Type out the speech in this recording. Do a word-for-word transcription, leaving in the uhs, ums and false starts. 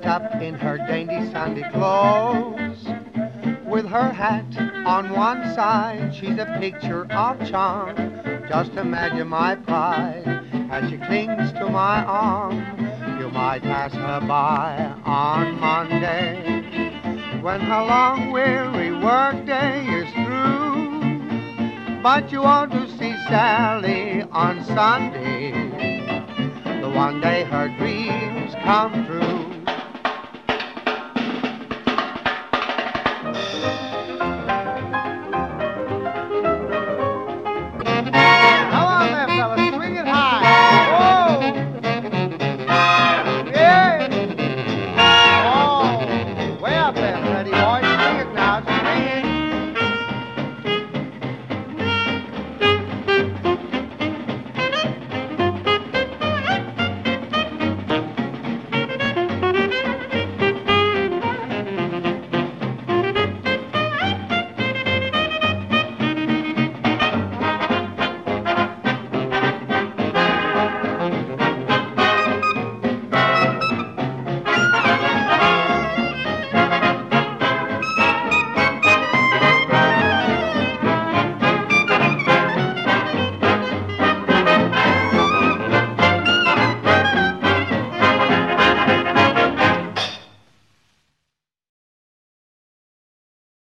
dressed up in her dainty Sunday clothes. With her hat on one side, she's a picture of charm. Just imagine my pride as she clings to my arm. You might pass her by on Monday when her long weary workday is through. But you ought to see Sally on Sunday, the one day her dreams come